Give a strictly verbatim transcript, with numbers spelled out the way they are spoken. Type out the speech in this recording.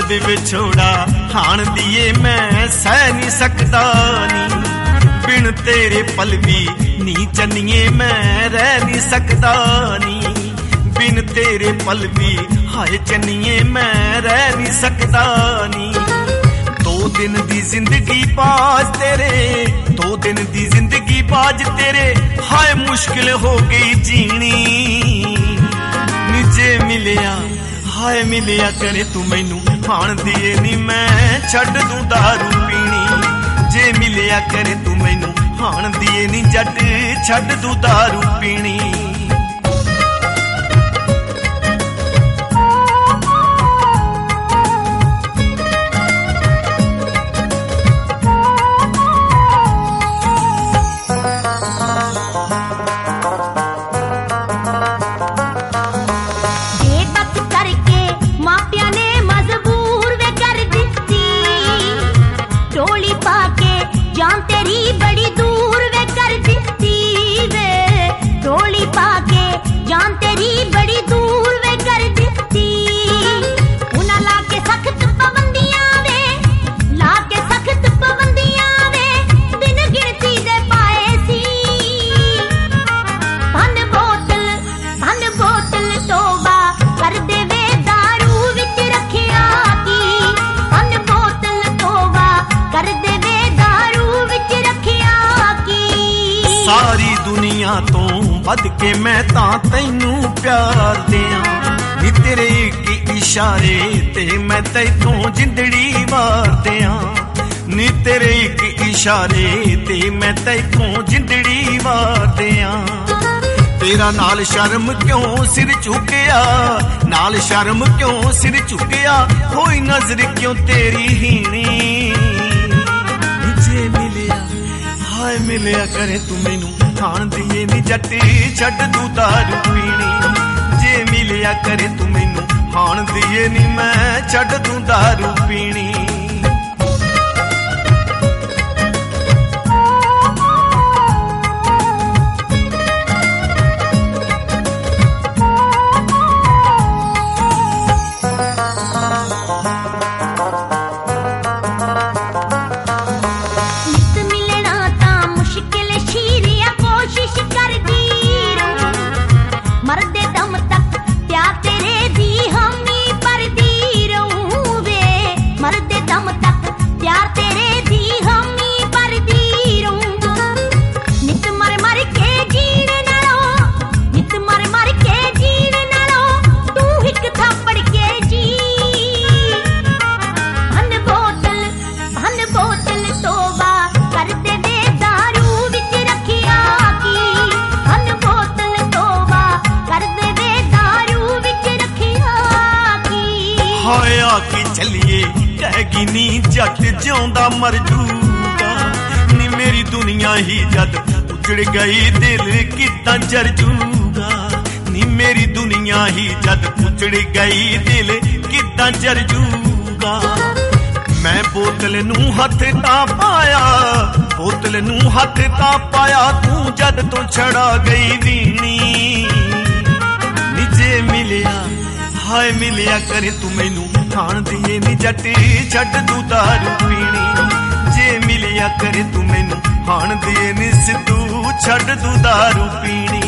दे विछोड़ा हाण दिए मैं सह नहीं सकदा नी, बिन तेरे पल भी नी चन्निए मैं रह नहीं सकदा नी, बिन तेरे पल भी हाय चन्निए मैं रह नहीं सकदा नी। दो दिन दी जिंदगी बाज तेरे, दो दिन दी जिंदगी बाज तेरे, हाय मुश्किल हो गई जीनी। निजे मिलिया हाय मिलिया करे तू मैनू हाण दिए नी मैं छड्ड दूं दारू पीनी, जे मिलिया करे तू मैनू हाण दिए नी जट छड्ड दूं दारू पीनी। सारी दुनिया तो वध के मैं तां तैनू प्यार दियां नी, तेरे एक इशारे ते मैं तैथों जिंदड़ी वार दियां नी, तेरे एक इशारे ते मैं तैथों जिंदड़ी वार दियां। तेरा नाल शर्म क्यों सिर झुकिया, नाल शर्म क्यों सिर झुकिया, होई नजर क्यों तेरी हीनी। जे मिलिया हाय मिलिया करे तू मैनू हाण दिए नी जट छड्ड दूं दारू पीनी, जे मिलिया करे तू मैनू हाण दिए नी मैं छड्ड दूं दारू पीनी। होया कि चलिए कहगी नी जट जिउंदा मर जूगा नी, मेरी दुनिया ही जद उजड़ गई दिल कितना जर जूगा नी, मेरी दुनिया ही जद उजड़ गई दिल कितना जर जूगा। मैं बोतल नू हथ ता पाया, बोतल नू हथ ता पाया, तू जद तो छड़ा गई वीनी। निजे मिलिया हाय मिलिया करे तू मैनू हाण दिए नी जट छड्ड दूं दारू पीनी, जे मिलिया करे तू मैनू हाण दिए नी सिद्धू छड्ड दूं दारू पीनी।